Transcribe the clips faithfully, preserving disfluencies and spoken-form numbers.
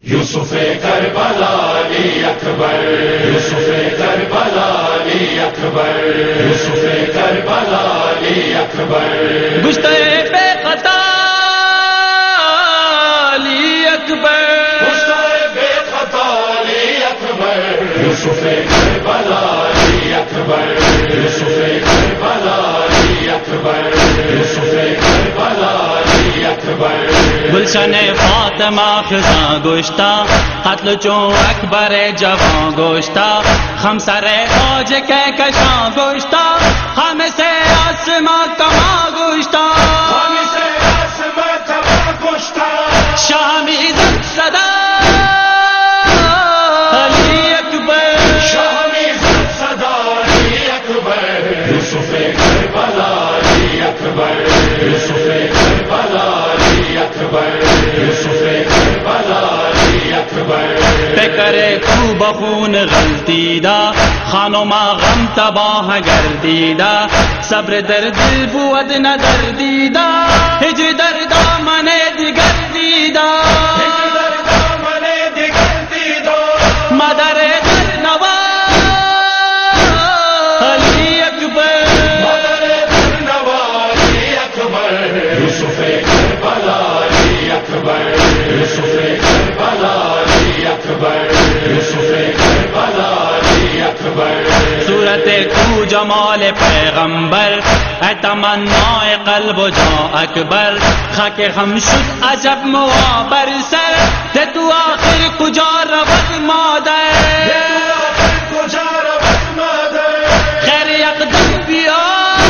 یوسف کربلا علی اکبر، یوسف کربلا علی اکبر، یوسف کربلا علی اکبر، گشتہ بے خطا علی اکبر، گشتہ بے خطا علی اکبر، یوسف کربلا علی اکبر، یوسف کربلا علی اکبر، یوسف کربلا علی اکبر، گلشن فاطمہ خزاں گشتہ، قتل چون اکبر جوان گشتہ، خمسر اوج کے کشاں گشتہ، ہم سے آسماں کما گشتہ، ہم سے آسماں کما گشتہ، شامی زد صدا علی اکبر، شامی زد صدا علی اکبر، یوسف کربلا علی اکبر، یوسف کربلا علی اکبر، یوسف کربلا علی اکبر، کرے تو بخون غلطی دا، خانوں ما غم تباہ گردیدہ، صبر در دل بود نہ دردیدہ، ہجر در دامن دیگر دیدہ، ہجر در دامن دیگر دیدہ، مدر در نوا علی اکبر، مدر در نوا علی اکبر، یوسف کربلا علی اکبر، یوسف کربلا علی اکبر، یوسف کربلا علی اکبر، صورت تو جمال پیغمبر، اے تمنا قلب و جاں اکبر، خاک ہم شد عجب موابر سر، دے تو آخر کجا رود مادر، کجا رود مادر، خیر اقدم بیا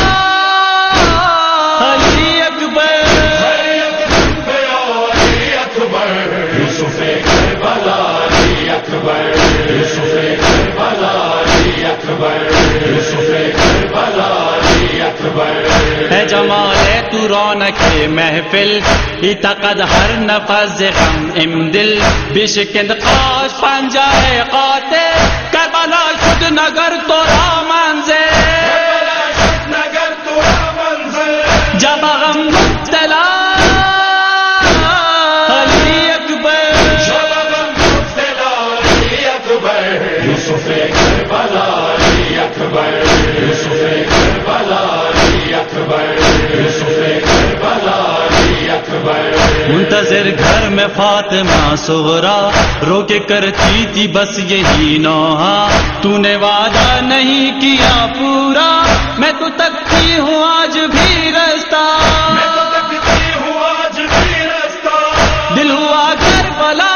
علی اکبر، خیر اقدم بیا علی اکبر، یوسف کربلا علی اکبر، یوسف کربلا علی اکبر، یوسف کربلا علی اکبر، اے جمال تو رونق محفل، اتقد ہر نفس غم ام دل، بشکند قاش پنجہ قاتل، کربلا شد نگر تورا منزل، کربلا شد نگر تورا منزل، جب غم مبتلا علی اکبر، جب غم مبتلا علی اکبر، یوسف کربلا علی اکبر، یوسف کربلا علی اکبر، یوسف کربلا علی اکبر، منتظر گھر میں فاطمہ صغرا، رو کے کرتی تھی بس یہی نوحہ، تو نے وعدہ نہیں کیا پورا، میں تو تکتی ہوں آج بھی رستہ، میں تو تکتی ہوں آج بھی رستہ، دل ہوا کربلا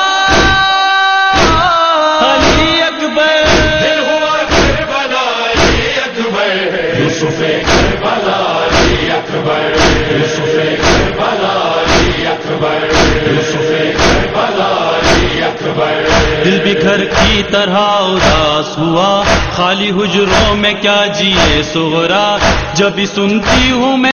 علی اکبر، دل ہوا کربلا علی اکبر، یوسف کربلا علی اکبر، یوسف کربلا علی اکبر، یوسف کربلا علی اکبر، دل بکھر کی طرح اداس ہوا، خالی حجروں میں کیا جیے صغرا، جب بھی سنتی ہوں میں